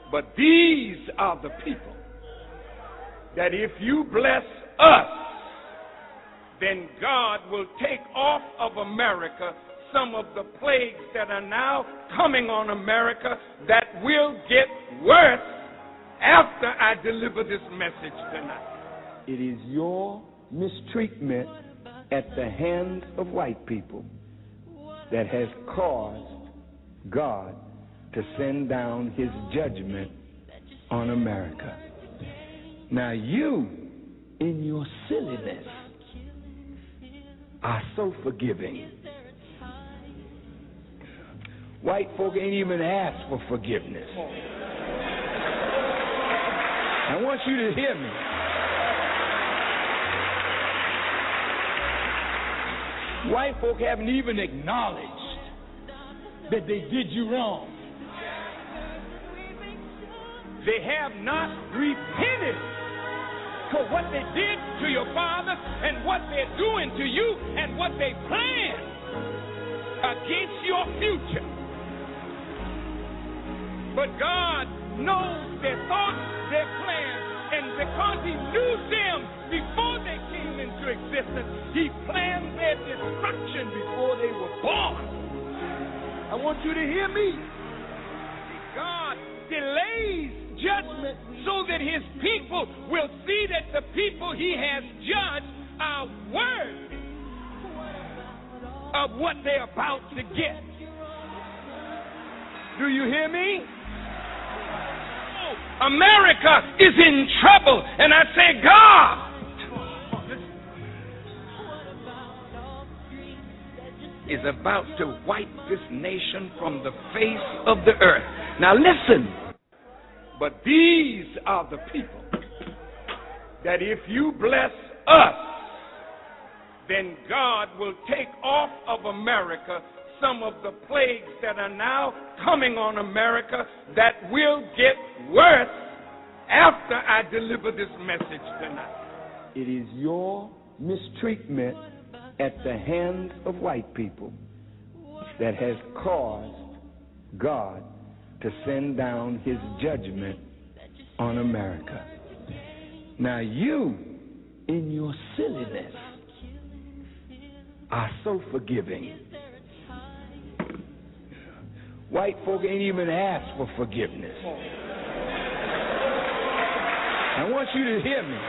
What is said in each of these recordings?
But these are the people that if you bless us, then God will take off of America some of the plagues that are now coming on America that will get worse after I deliver this message tonight. It is your mistreatment at the hands of white people that has caused God to send down his judgment on America. Now you, in your silliness, are so forgiving. White folk ain't even asked for forgiveness. I want you to hear me. White folk haven't even acknowledged that they did you wrong. They have not repented for what they did to your father and what they're doing to you and what they plan against your future. But God knows their thoughts, their plans, and because he knew them before they came into existence, he planned their destruction before they were born. I want you to hear me. God delays judgment so that his people will see that the people he has judged are worthy of what they're about to get. Do you hear me? America is in trouble, and I say, God is about to wipe this nation from the face of the earth. Now listen. But these are the people that if you bless us, then God will take off of America some of the plagues that are now coming on America that will get worse after I deliver this message tonight. It is your mistreatment at the hands of white people that has caused God to send down his judgment on America. Now you, in your silliness, are so forgiving. White folk ain't even asked for forgiveness. I want you to hear me.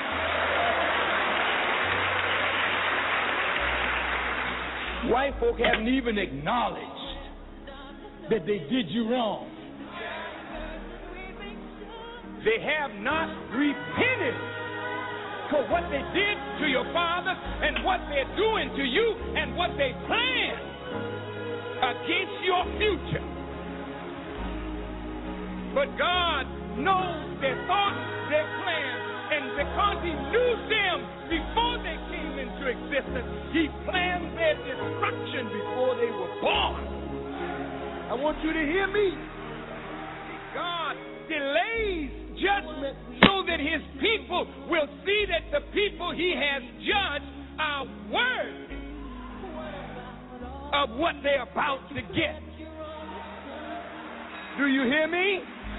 White folk haven't even acknowledged that they did you wrong. They have not repented for what they did to your father and what they're doing to you and what they plan against your future. But God knows their thoughts, their plans, and because he knew them before they came into existence, he planned their destruction before they were born. I want you to hear me. God delays judgment so that his people will see that the people he has judged are worthy of what they're about to get. Do you hear me?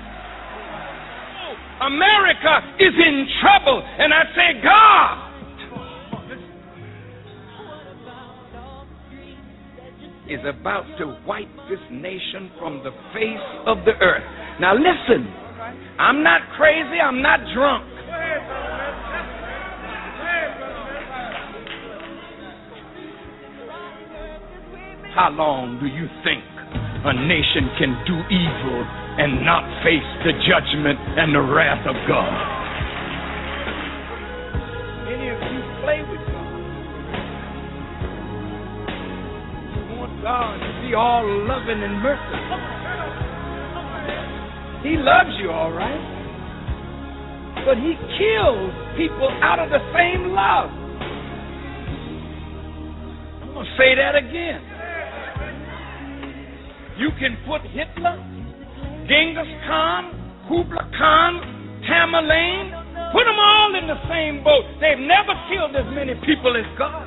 America is in trouble, and I say, God is about to wipe this nation from the face of the earth. Now listen, I'm not crazy, I'm not drunk. How long do you think a nation can do evil and not face the judgment and the wrath of God? Many of you play with God. You want God to be all loving and merciful. He loves you, all right. But he kills people out of the same love. I'm going to say that again. You can put Hitler, Genghis Khan, Kublai Khan, Tamerlane, put them all in the same boat. They've never killed as many people as God.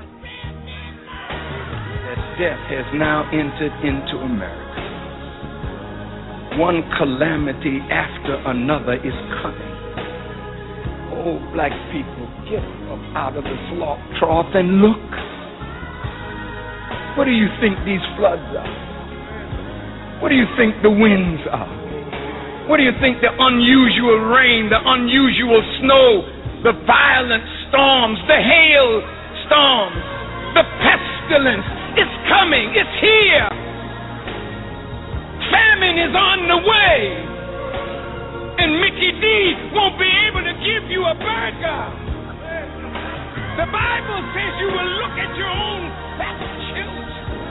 That death has now entered into America. One calamity after another is coming. Oh, black people, get up out of the slop trough and look. What do you think these floods are? What do you think the winds are? What do you think the unusual rain, the unusual snow, the violent storms, the hail storms, the pestilence? It's coming. It's here. Famine is on the way. And Mickey D won't be able to give you a burger. The Bible says you will look at your own children.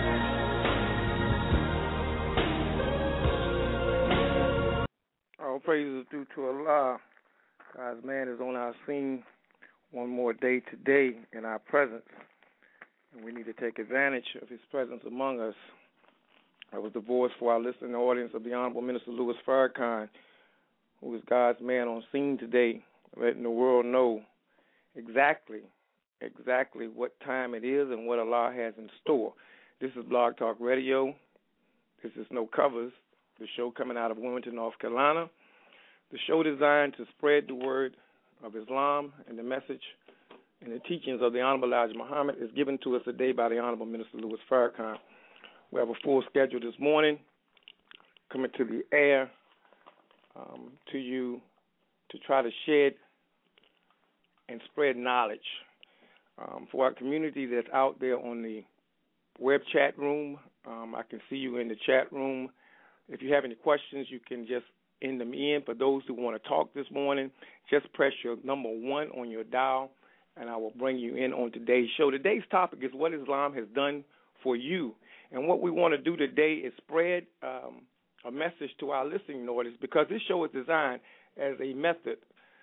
All praises due to Allah. God's man is on our scene one more day today in our presence. And we need to take advantage of his presence among us. That was the voice for our listening audience of the Honorable Minister Louis Farrakhan, who is God's man on scene today, letting the world know exactly what time it is and what Allah has in store. This is Blog Talk Radio. This is No Covers, the show coming out of Wilmington, North Carolina. The show designed to spread the word of Islam, and the message and the teachings of the Honorable Elijah Muhammad is given to us today by the Honorable Minister Louis Farrakhan. We have a full schedule this morning coming to the air to you to try to shed and spread knowledge for our community that's out there on the web chat room. I can see you in the chat room. If you have any questions, you can just end them in. For those who want to talk this morning, just press your number 1 on your dial, and I will bring you in on today's show. Today's topic is what Islam has done for you. And what we want to do today is spread a message to our listening audience, because this show is designed as a method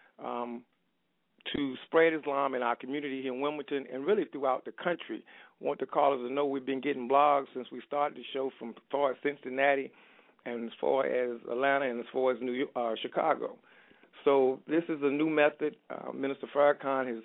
to spread Islam in our community here in Wilmington and really throughout the country. I want the callers to know we've been getting blogs since we started the show from as far as Cincinnati and as far as Atlanta and as far as New York, Chicago. So this is a new method. Minister Farrakhan has,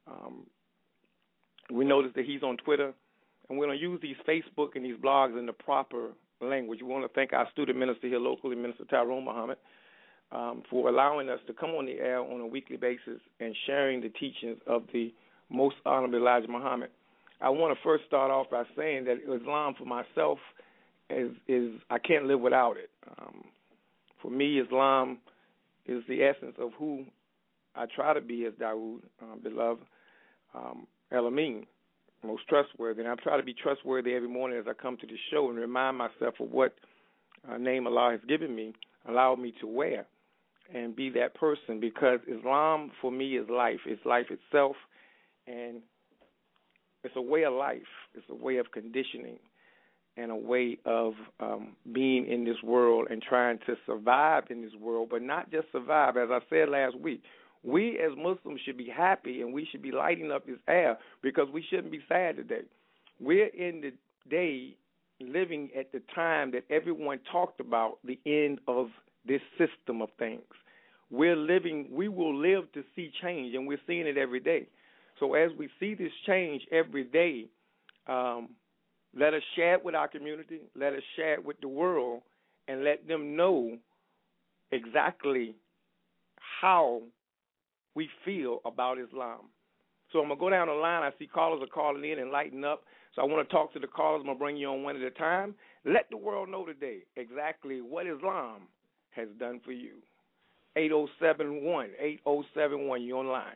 we noticed that he's on Twitter, and we're going to use these Facebook and these blogs in the proper language. We want to thank our student minister here locally, Minister Tyrone Muhammad, for allowing us to come on the air on a weekly basis and sharing the teachings of the Most Honorable Elijah Muhammad. I want to first start off by saying that Islam for myself is I can't live without it. For me, Islam is the essence of who I try to be as Dawood, beloved, El-Amin, most trustworthy. And I try to be trustworthy every morning as I come to the show and remind myself of what name Allah has given me, allowed me to wear, and be that person, because Islam for me is life. It's life itself, and it's a way of life. It's a way of conditioning and a way of being in this world and trying to survive in this world, but not just survive. As I said last week, we as Muslims should be happy and we should be lighting up this air, because we shouldn't be sad today. We're in the day living at the time that everyone talked about the end of this system of things. We will live to see change, and we're seeing it every day. So as we see this change every day, let us share it with our community, let us share it with the world, and let them know exactly how we feel about Islam. So I'm going to go down the line. I see callers are calling in and lighting up. So I want to talk to the callers. I'm going to bring you on one at a time. Let the world know today exactly what Islam has done for you. 8071, you're on line.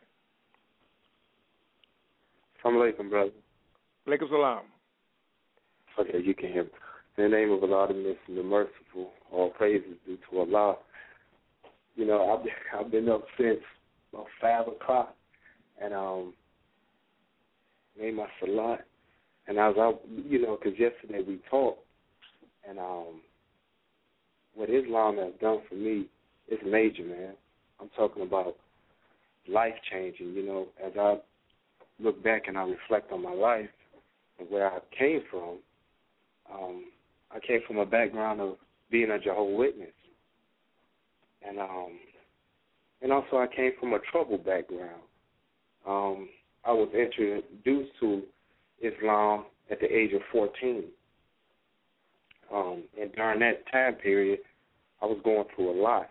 Assalamu alaikum, brother. Alaikum salam. Okay, you can hear me. In the name of Allah, the merciful, all praises due to Allah. You know, I've been up since about 5 o'clock, and made my salat, and I was out, you know, because yesterday we talked, and what Islam has done for me is major, man. I'm talking about life-changing, you know. As I look back and I reflect on my life and where I came from, I came from a background of being a Jehovah's Witness. And also I came from a troubled background. I was introduced to Islam at the age of 14. And during that time period, I was going through a lot,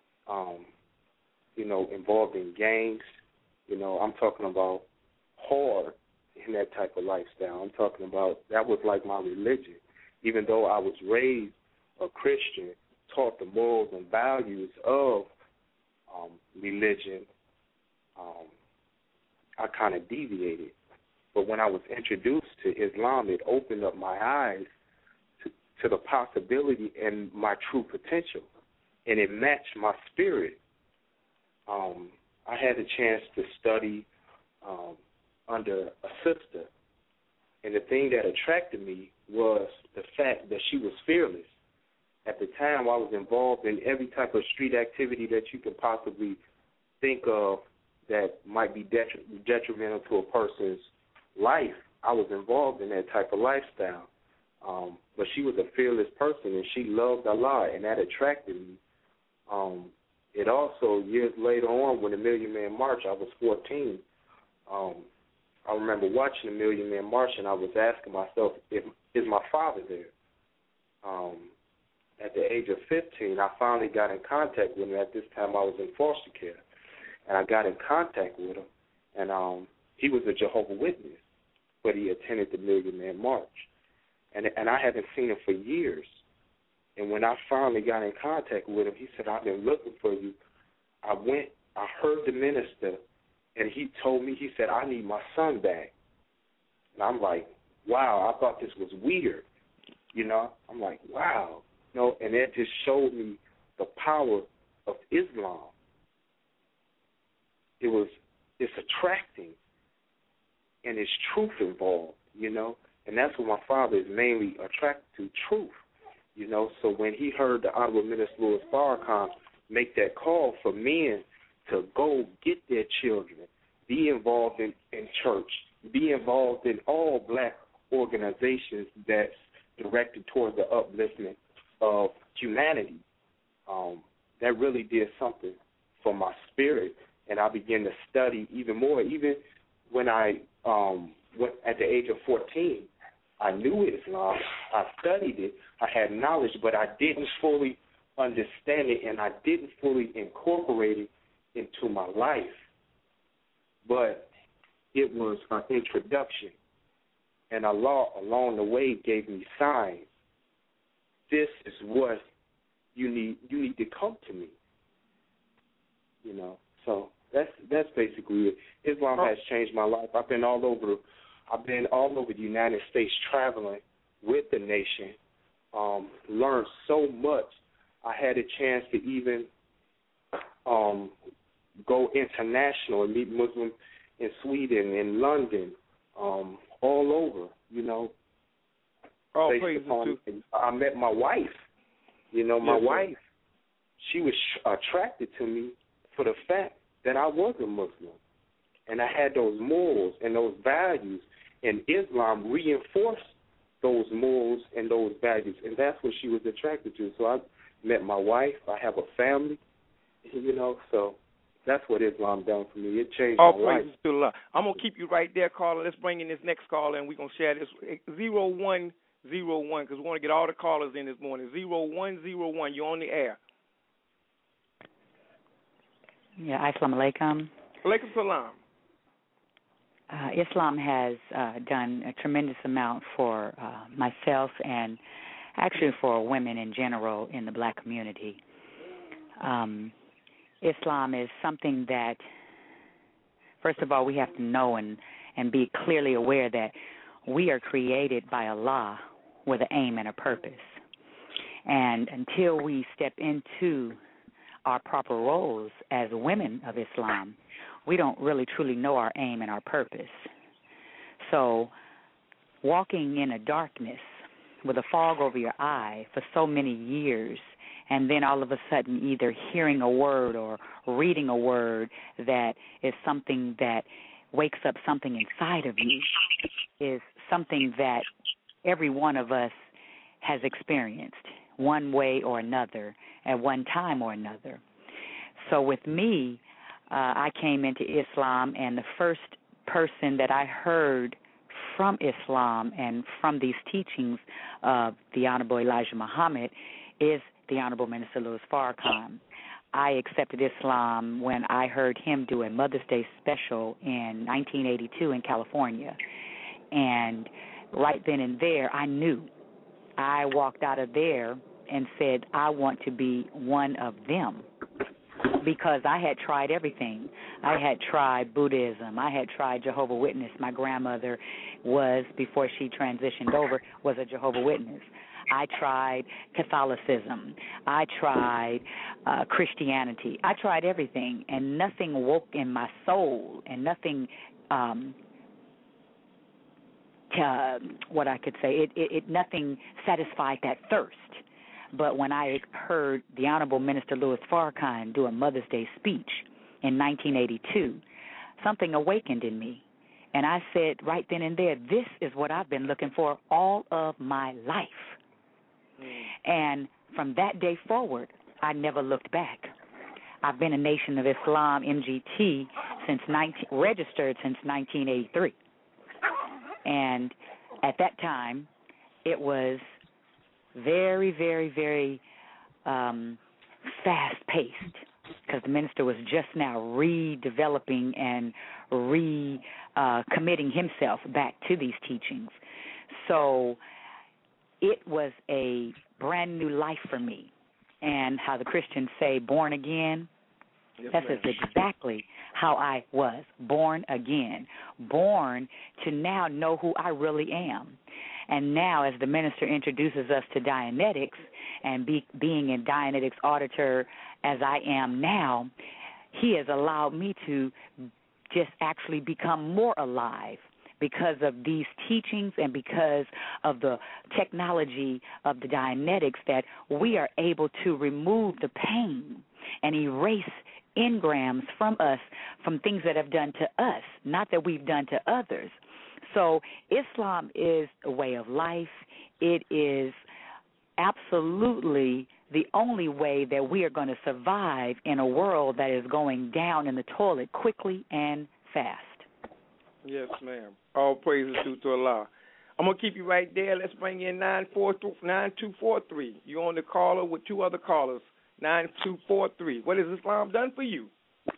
involved in gangs. I'm talking about hard in that type of lifestyle. I'm talking about that was like my religion. Even though I was raised a Christian, taught the morals and values of religion, I kind of deviated. But when I was introduced to Islam, it opened up my eyes to the possibility and my true potential, and it matched my spirit. I had a chance to study under a sister, and the thing that attracted me was the fact that she was fearless. At the time, I was involved in every type of street activity that you could possibly think of that might be detrimental to a person's life. I was involved in that type of lifestyle. But she was a fearless person, and she loved Allah, and that attracted me. It also, years later on, when the Million Man March, I was 14. I remember watching the Million Man March, and I was asking myself, is my father there? At the age of 15, I finally got in contact with him. At this time, I was in foster care, and I got in contact with him, and he was a Jehovah's Witness, but he attended the Million Man March. And I haven't seen him for years. And when I finally got in contact with him, he said, I've been looking for you. I heard the minister, and he told me, he said, I need my son back. And I'm like, wow, I thought this was weird. I'm like, wow. And that just showed me the power of Islam. It's attracting, and it's truth involved, And that's what my father is mainly attracted to, truth. So when he heard the Honorable Minister Louis Farrakhan make that call for men to go get their children, be involved in church, be involved in all black organizations that's directed toward the upliftment of humanity, that really did something for my spirit. And I began to study even more. Even when I went at the age of 14, I knew Islam. I studied it. I had knowledge, but I didn't fully understand it, and I didn't fully incorporate it into my life. But it was an introduction, and Allah along the way gave me signs. This is what you need. You need to come to me. So that's basically it. Islam has changed my life. I've been all over the United States traveling with the nation, learned so much. I had a chance to even go international and meet Muslims in Sweden, in London, all over, All praises to. I met my wife. My wife, she was attracted to me for the fact that I was a Muslim. And I had those morals and those values, and Islam reinforced those morals and those values, and that's what she was attracted to. So I met my wife. I have a family, so that's what Islam done for me. It changed my life. All praises to Allah. I'm going to keep you right there, caller. Let's bring in this next caller, and we're going to share this. 0101, because we want to get all the callers in this morning. 0101, you're on the air. Yeah, assalamu alaikum. Alaikum salam. Islam has done a tremendous amount for myself and actually for women in general in the black community. Islam is something that, first of all, we have to know and be clearly aware that we are created by Allah with an aim and a purpose. And until we step into our proper roles as women of Islam, we don't really truly know our aim and our purpose. So walking in a darkness with a fog over your eye for so many years, and then all of a sudden either hearing a word or reading a word that is something that wakes up something inside of you, is something that every one of us has experienced one way or another at one time or another. So with me, I came into Islam, and the first person that I heard from Islam and from these teachings of the Honorable Elijah Muhammad is the Honorable Minister Louis Farrakhan. I accepted Islam when I heard him do a Mother's Day special in 1982 in California. And right then and there, I knew. I walked out of there and said, I want to be one of them, because I had tried everything. I had tried Buddhism. I had tried Jehovah's Witness. My grandmother was, before she transitioned over, was a Jehovah's Witness. I tried Catholicism. I tried Christianity. I tried everything, and nothing woke in my soul, and nothing, what I could say, nothing satisfied that thirst. But when I heard the Honorable Minister Louis Farrakhan do a Mother's Day speech in 1982, something awakened in me. And I said right then and there, this is what I've been looking for all of my life. And from that day forward, I never looked back. I've been a Nation of Islam MGT registered since 1983. And at that time, it was very, very, very fast-paced, because the minister was just now redeveloping and committing himself back to these teachings. So it was a brand new life for me. And how the Christians say, born again, that's exactly how I was, born again, born to now know who I really am. And now, as the minister introduces us to Dianetics, and being a Dianetics auditor as I am now, he has allowed me to just actually become more alive because of these teachings and because of the technology of the Dianetics, that we are able to remove the pain and erase engrams from us, from things that have done to us, not that we've done to others. So Islam is a way of life. It is absolutely the only way that we are going to survive in a world that is going down in the toilet quickly and fast. Yes, ma'am. All praises due to Allah. I'm going to keep you right there. Let's bring in 9243. You're on the caller with two other callers. 9243. What has Islam done for you?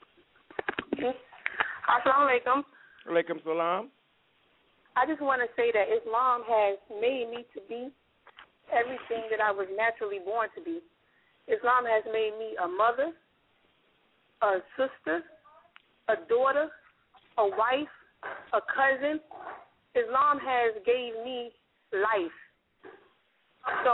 Assalamu alaikum. Alaikum salam. I just want to say that Islam has made me to be everything that I was naturally born to be. Islam has made me a mother, a sister, a daughter, a wife, a cousin. Islam has gave me life. So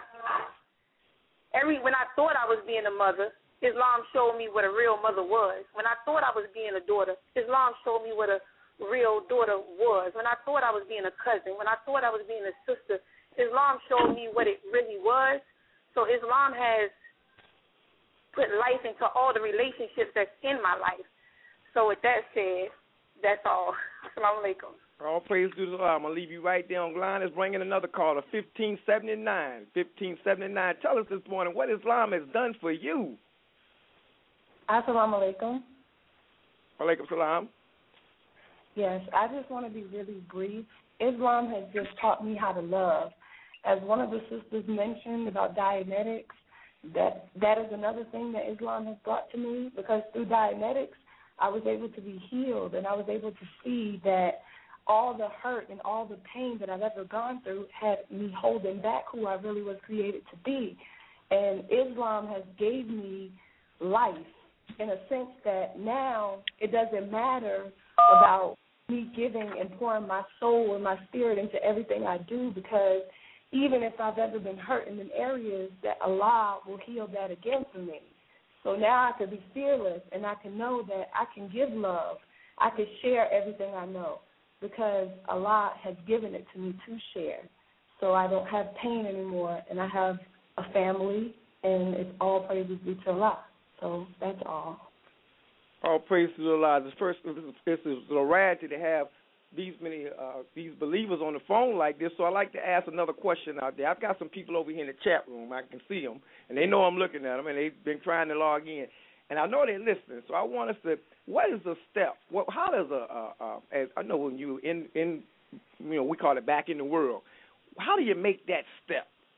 when I thought I was being a mother, Islam showed me what a real mother was. When I thought I was being a daughter, Islam showed me what a real daughter was. When I thought I was being a cousin, when I thought I was being a sister, Islam showed me what it really was. So Islam has put life into all the relationships that's in my life. So with that said, that's all. Assalamu alaikum. All praise to Allah. I'm going to leave you right there on line. Let's bring in another caller, 1579. 1579. Tell us this morning what Islam has done for you. Assalamu alaikum. Alaikum salam. Yes, I just want to be really brief. Islam has just taught me how to love. As one of the sisters mentioned about Dianetics, that is another thing that Islam has brought to me, because through Dianetics, I was able to be healed, and I was able to see that all the hurt and all the pain that I've ever gone through had me holding back who I really was created to be. And Islam has gave me life in a sense that now it doesn't matter about me giving and pouring my soul and my spirit into everything I do, because even if I've ever been hurt in areas, that Allah will heal that again for me. So now I can be fearless, and I can know that I can give love. I can share everything I know, because Allah has given it to me to share. So I don't have pain anymore, and I have a family, and it's all praises be to Allah. So that's all. All praise to Allah. This is a rarity to have these many these believers on the phone like this. So I'd like to ask another question out there. I've got some people over here in the chat room. I can see them, and they know I'm looking at them, and they've been trying to log in. And I know they're listening. So I want us to, what is the step? How does as I know when you we call it back in the world. How do you make that step?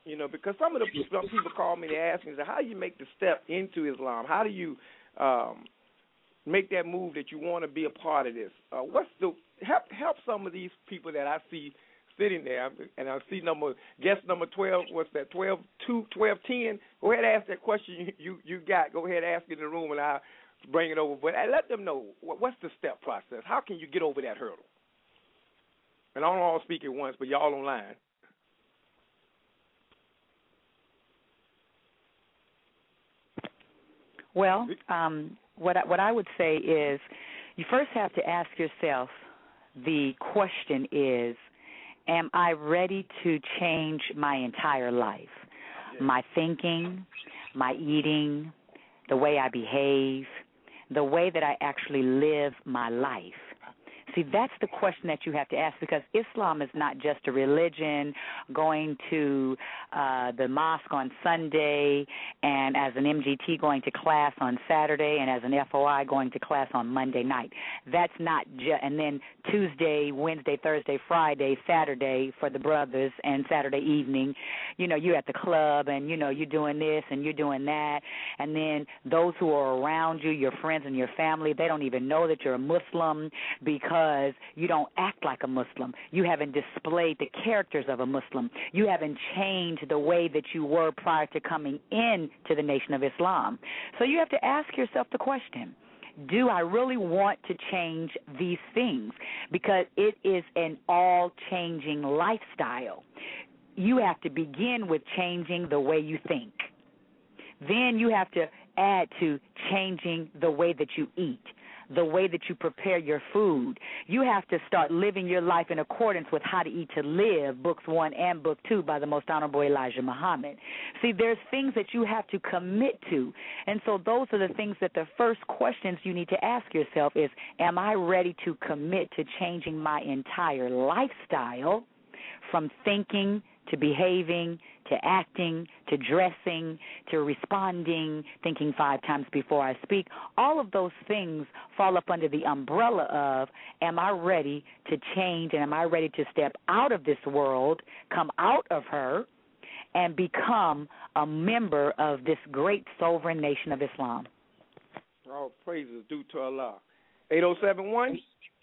Because some people call me, they ask me, how do you make the step into Islam? How do you make that move that you want to be a part of this? Help some of these people that I see sitting there, and I see guest number 12, what's that, 1210? Go ahead and ask that question you got. Go ahead and ask it in the room, and I'll bring it over. But let them know, what's the step process? How can you get over that hurdle? And I don't all speak at once, but y'all online. Well, what I would say is you first have to ask yourself, the question is, am I ready to change my entire life? Yes. My thinking, my eating, the way I behave, the way that I actually live my life. See, that's the question that you have to ask, because Islam is not just a religion, going to the mosque on Sunday, and as an MGT going to class on Saturday, and as an FOI going to class on Monday night. That's not and then Tuesday, Wednesday, Thursday, Friday, Saturday for the brothers, and Saturday evening, you're at the club, and, you're doing this and you're doing that, and then those who are around you, your friends and your family, they don't even know that you're a Muslim because you don't act like a Muslim. You haven't displayed the characters of a Muslim. You haven't changed the way that you were prior to coming into the Nation of Islam. So you have to ask yourself the question, do I really want to change these things? Because it is an all-changing lifestyle. You have to begin with changing the way you think. Then you have to add to changing the way that you eat, the way that you prepare your food. You have to start living your life in accordance with How to Eat to Live, Books 1 and Book 2 by the Most Honorable Elijah Muhammad. See, there's things that you have to commit to. And so those are the things that the first questions you need to ask yourself is, am I ready to commit to changing my entire lifestyle from thinking to behaving, to acting, to dressing, to responding, thinking 5 times before I speak? All of those things fall up under the umbrella of, am I ready to change, and am I ready to step out of this world, come out of her, and become a member of this great sovereign nation of Islam? All praises due to Allah. 8071?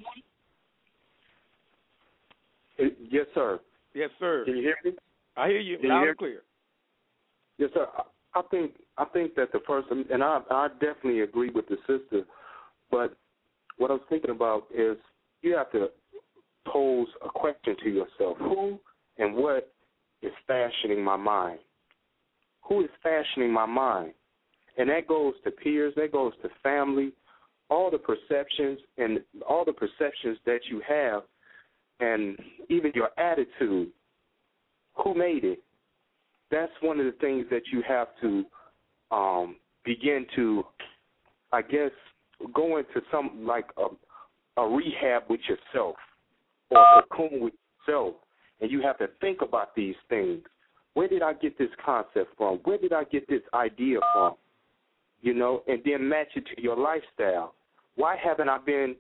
Yes, sir. Yes, sir. Can you hear me? I hear you loud and clear. Yes, sir. I think that the first, and I definitely agree with the sister, but what I was thinking about is you have to pose a question to yourself. Who and what is fashioning my mind? Who is fashioning my mind? And that goes to peers, that goes to family, all the perceptions that you have, and even your attitude. Who made it? That's one of the things that you have to begin to, I guess, go into some like a rehab with yourself or a cocoon with yourself, and you have to think about these things. Where did I get this concept from? Where did I get this idea from? And then match it to your lifestyle. Why have I been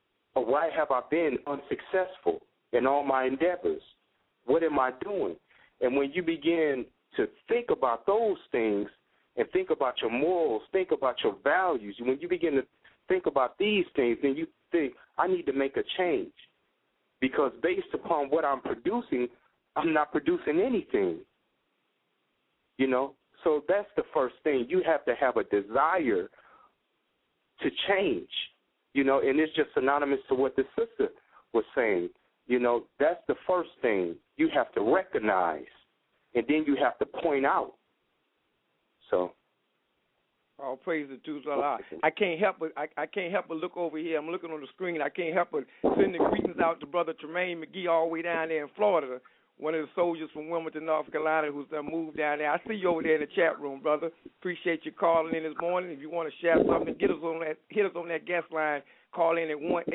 unsuccessful in all my endeavors? What am I doing? And when you begin to think about those things and think about your morals, think about your values, when you begin to think about these things, then you think, I need to make a change. Because based upon what I'm producing, I'm not producing anything. So that's the first thing. You have to have a desire to change, and it's just synonymous to what the sister was saying. That's the first thing you have to recognize, and then you have to point out. So, all praise to Allah. I can't help but look over here. I'm looking on the screen. I can't help but send the greetings out to Brother Tremaine McGee all the way down there in Florida, one of the soldiers from Wilmington, North Carolina, who's moved down there. I see you over there in the chat room, brother. Appreciate you calling in this morning. If you want to share something, hit us on that guest line. Call in at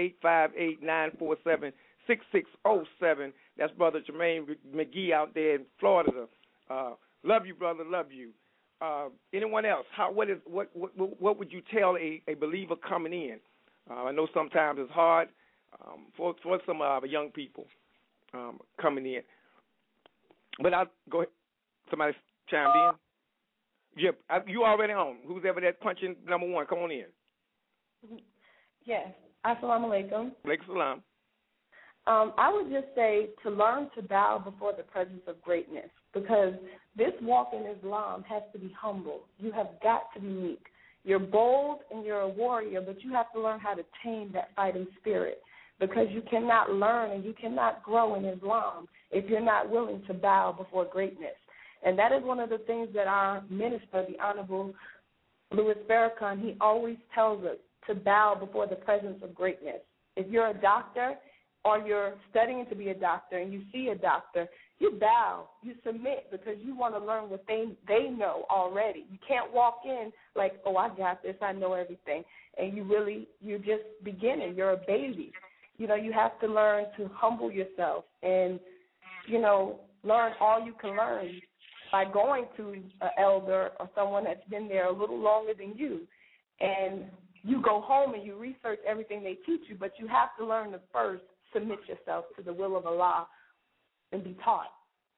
1-858-947-6607. That's Brother Tremaine McGee out there in Florida. Love you, brother. Love you. Anyone else? What would you tell a believer coming in? I know sometimes it's hard for some of our young people coming in. But I'll go Somebody chimed in. Yep, you already on. Who's ever that punching number one? Come on in. Yes. Assalamu alaikum. Alaikum salam. I would just say to learn to bow before the presence of greatness, because this walk in Islam has to be humble. You have got to be meek. You're bold and you're a warrior, but you have to learn how to tame that fighting spirit, because you cannot learn and you cannot grow in Islam if you're not willing to bow before greatness. And that is one of the things that our minister, the Honorable Louis Farrakhan, he always tells us, to bow before the presence of greatness. If you're a doctor or you're studying to be a doctor and you see a doctor, you bow, you submit, because you want to learn what they know already. You can't walk in like, oh, I got this, I know everything, and you're just beginning. You're a baby. You have to learn to humble yourself and, learn all you can learn by going to an elder or someone that's been there a little longer than you. And you go home and you research everything they teach you, but you have to learn to first submit yourself to the will of Allah and be taught.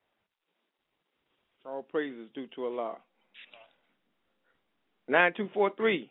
All praises due to Allah. 9243.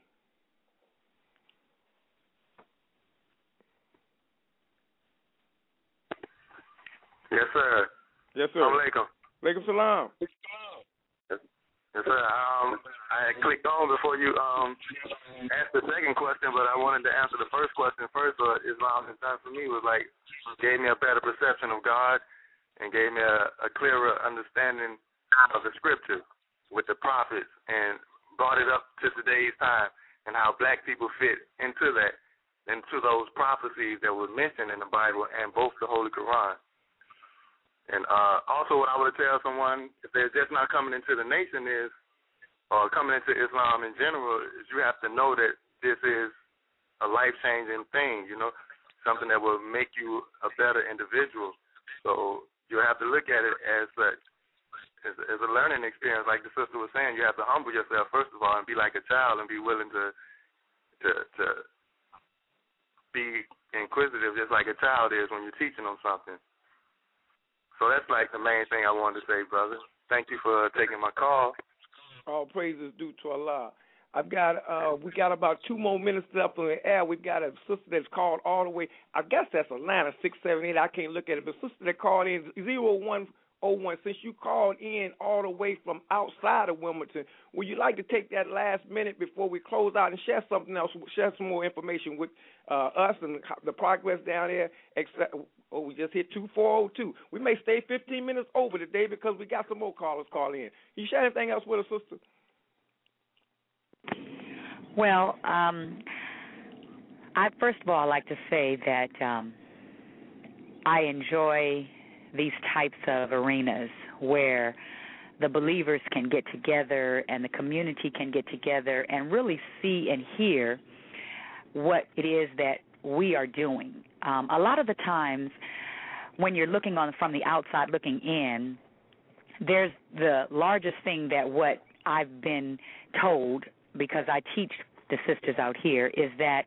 Yes, sir. Yes, sir. Assalamu alaikum. Alaikum salam. Yes, sir. I clicked on before you asked the second question, but I wanted to answer the first question first. What Islam has done for me was gave me a better perception of God and gave me a clearer understanding of the scripture with the prophets, and brought it up to today's time and how black people fit into those prophecies that were mentioned in the Bible and both the Holy Quran. And also what I would tell someone, if they're just not coming into the nation or coming into Islam in general, is you have to know that this is a life-changing thing, something that will make you a better individual. So you have to look at it as such, as a learning experience. Like the sister was saying, you have to humble yourself, first of all, and be like a child and be willing to be inquisitive just like a child is when you're teaching them something. So that's the main thing I wanted to say, brother. Thank you for taking my call. All praises due to Allah. We got about 2 more minutes left on the air. We've got a sister that's called all the way. I guess that's Atlanta 678. I can't look at it, but sister that called in 0101. Since you called in all the way from outside of Wilmington, would you like to take that last minute before we close out and share something else? Share some more information with us and the progress down there. We just hit 2402. We may stay 15 minutes over today because we got some more callers call in. You share anything else with us, sister? Well, I first of all like to say that I enjoy these types of arenas where the believers can get together and the community can get together and really see and hear what it is that we are doing. A lot of the times when you're looking on from the outside looking in, there's the largest thing that what I've been told, because I teach the sisters out here, is that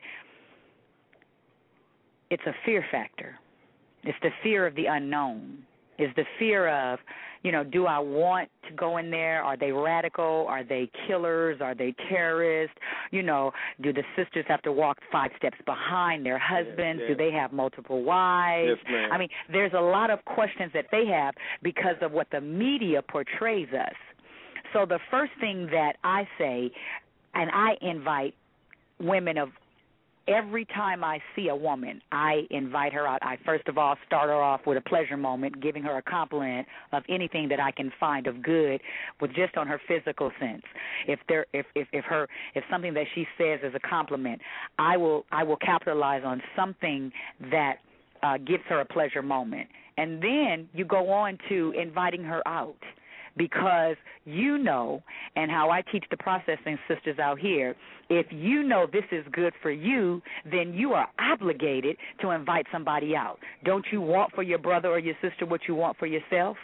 it's a fear factor. It's the fear of the unknown. It's the fear of, do I want to go in there? Are they radical? Are they killers? Are they terrorists? Do the sisters have to walk 5 steps behind their husbands? Yes. Do they have multiple wives? Yes, ma'am. I mean, there's a lot of questions that they have because of what the media portrays us. So the first thing that I say, and I invite women of every time I see a woman, I invite her out. I first of all start her off with a pleasure moment, giving her a compliment of anything that I can find of good, with just on her physical sense. If something that she says is a compliment, I will capitalize on something that gives her a pleasure moment, and then you go on to inviting her out. Because and how I teach the processing sisters out here, if you know this is good for you, then you are obligated to invite somebody out. Don't you want for your brother or your sister what you want for yourself?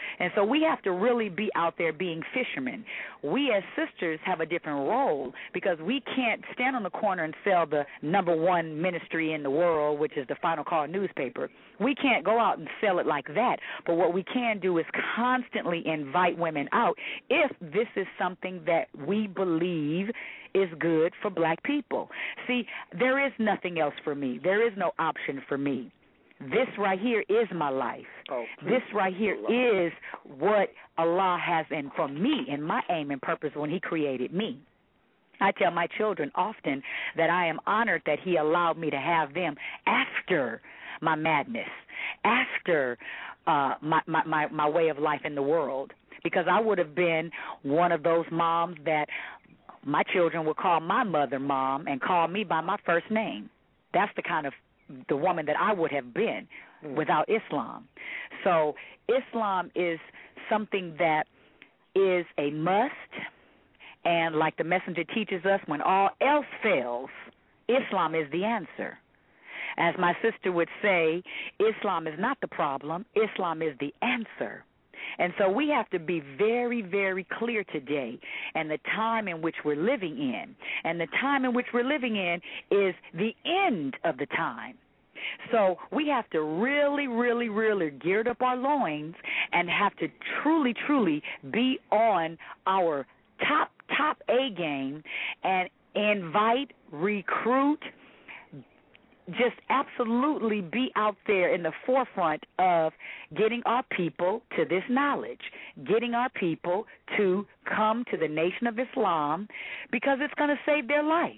And so we have to really be out there being fishermen. We as sisters have a different role because we can't stand on the corner and sell the #1 ministry in the world, which is the Final Call newspaper. We can't go out and sell it like that. But what we can do is constantly invite women out if this is something that we believe is good for black people. See, there is nothing else for me. There is no option for me. This right here is my life. This right here is what Allah has in for me and my aim and purpose when He created me. I tell my children often that I am honored that He allowed me to have them after my madness, after my way of life in the world, because I would have been one of those moms that my children would call my mother mom and call me by my first name. That's the kind of the woman that I would have been without Islam. So Islam is something that is a must, and like the messenger teaches us, when all else fails, Islam is the answer. As my sister would say, Islam is not the problem, Islam is the answer. And so we have to be very, very clear today and the time in which we're living in. And the time in which we're living in is the end of the time. So we have to really, really, really gear up our loins and have to truly, truly be on our top A game and invite, recruit, just absolutely be out there in the forefront of getting our people to this knowledge, getting our people to come to the Nation of Islam because it's going to save their lives.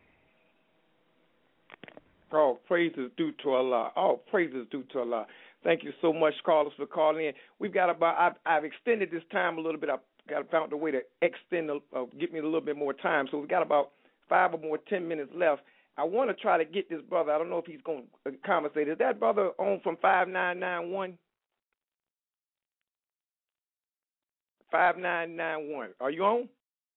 Oh, praise is due to Allah. Oh, praise is due to Allah. Thank you so much, Carlos, for calling in. We've got about, I've extended this time a little bit. I've got found a way to extend, give me a little bit more time. So we've got about 5 or more 10 minutes left. I want to try to get this brother. I don't know if he's going to conversate. Is that brother on from 5991? 5991. Are you on?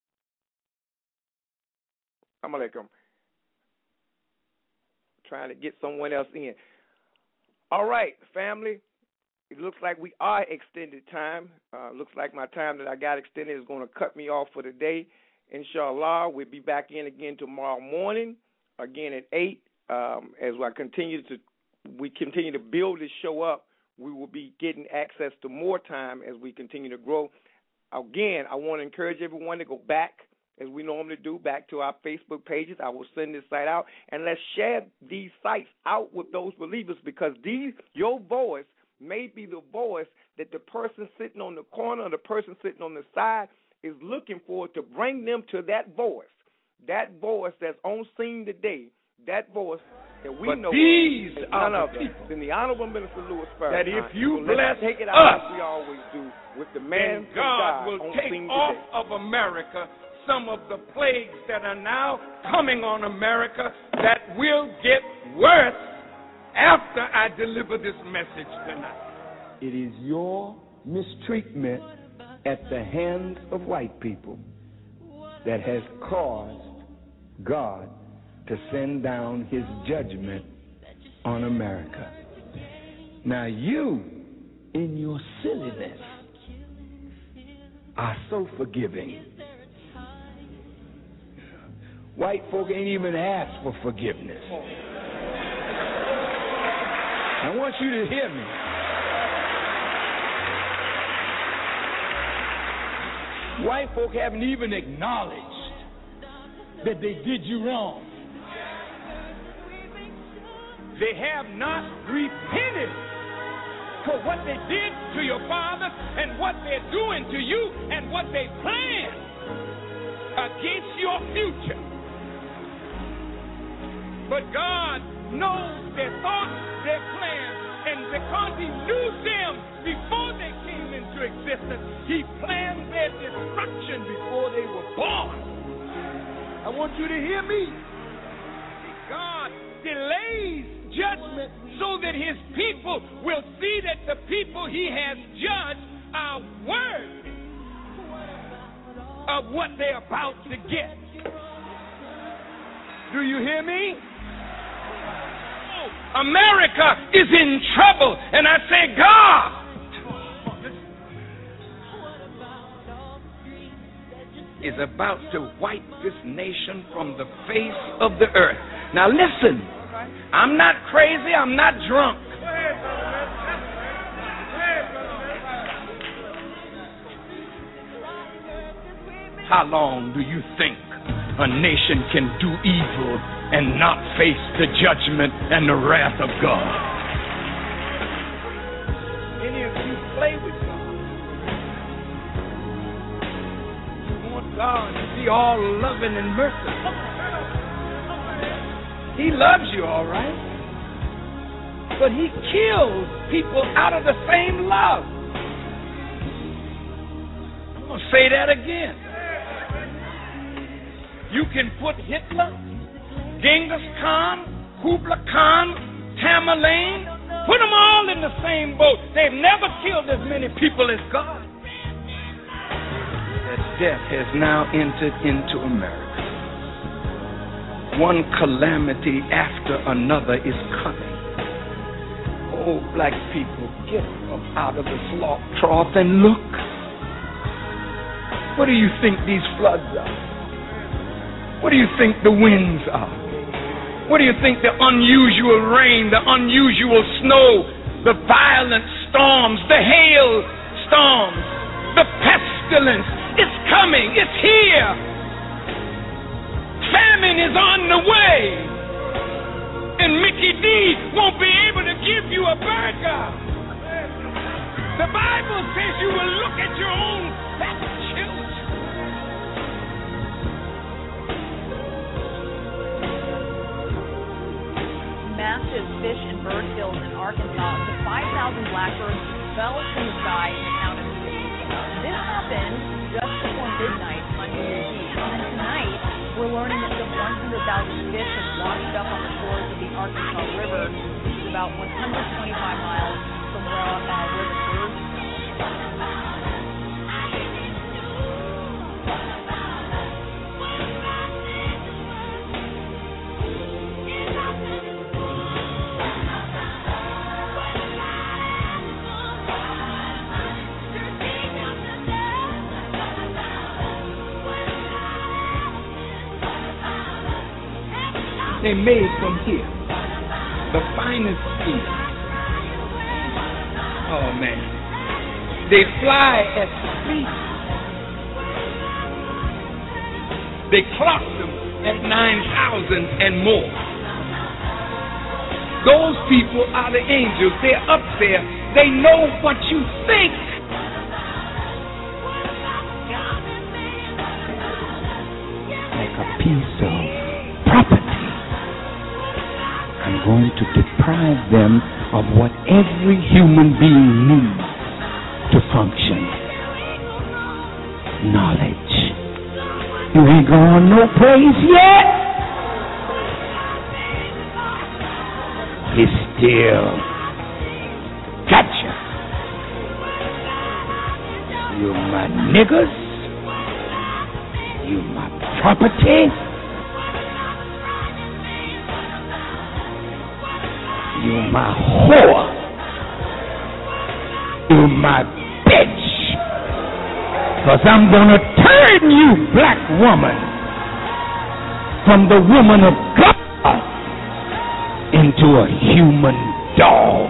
I'm going to let him. Trying to get someone else in. All right, family. It looks like we are extended time. Looks like my time that I got extended is going to cut me off for the day. Inshallah, we'll be back in again tomorrow morning. Again at 8, as we continue to build this show up, we will be getting access to more time as we continue to grow. Again, I want to encourage everyone to go back, as we normally do, back to our Facebook pages. I will send this site out, and let's share these sites out with those believers, because your voice may be the voice that the person sitting on the corner or the person sitting on the side is looking for, to bring them to that voice. That voice that's on scene today, that voice that we know these is are none other than the Honorable Minister Louis Farrakhan. That if you so bless take it out us, like we always do, with the man then God will on take scene off today. of America some of the plagues that are now coming on America that will get worse after I deliver this message tonight. It is your mistreatment at the hands of white people that has caused God to send down His judgment on America. Now you, in your silliness, are so forgiving. White folk ain't even asked for forgiveness. I want you to hear me. White folk haven't even acknowledged that they did you wrong. They have not repented for what they did to your father and what they're doing to you and what they plan against your future. But God knows their thoughts, their plans, and because He knew them before they came into existence, He planned their destruction before they were born. I want you to hear me. God delays judgment so that His people will see that the people He has judged are worthy of what they're about to get. Do you hear me? America is in trouble, and I say, God, is about to wipe this nation from the face of the earth. Now listen, I'm not crazy, I'm not drunk. How long do you think a nation can do evil and not face the judgment and the wrath of God? Any of you play with God? You want God to be all loving and merciful. He loves you, all right. But he kills people out of the same love. I'm going to say that again. You can put Hitler, Genghis Khan, Kublai Khan, Tamerlane, put them all in the same boat. They've never killed as many people as God. That death has now entered into America. One calamity after another is coming. Oh, black people, get up out of the slop trough and look. What do you think these floods are? What do you think the winds are? What do you think the unusual rain, the unusual snow, the violent storms, the hail storms, the pestilence? It's coming. It's here. Famine is on the way. And Mickey D won't be able to give you a burger. The Bible says you will look at your own fat children. Massive fish and bird kills in Arkansas. Up to 5,000 blackbirds fell from the sky in the town of Lee. This happened just before midnight on New Year's Eve. And then tonight, we're learning that some 100,000 fish have washed up on the shores of the Arkansas River, which is about 125 miles from where the birds fell. They're made from here, the finest steel. Oh man, they fly at speed. They clock them at 9,000 and more. Those people are the angels. They're up there. They know what you think. Like a piece of property. I'm going to deprive them of what every human being needs to function. Knowledge. You ain't going no place yet. He's still gotcha. You my niggas. You my property. You my whore. You my bitch. Because I'm going to turn you, black woman, from the woman of God into a human dog.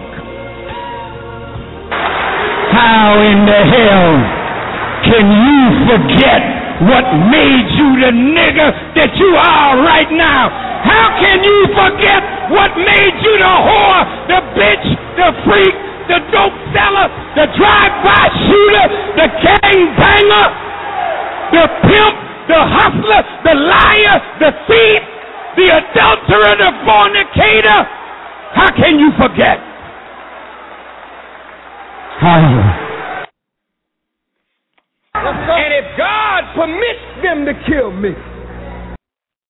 How in the hell can you forget what made you the nigger that you are right now? How can you forget what made you the whore, the bitch, the freak, the dope seller, the drive-by shooter, the gangbanger, the pimp, the hustler, the liar, the thief, the adulterer, the fornicator? How can you forget? And if God permits them to kill me,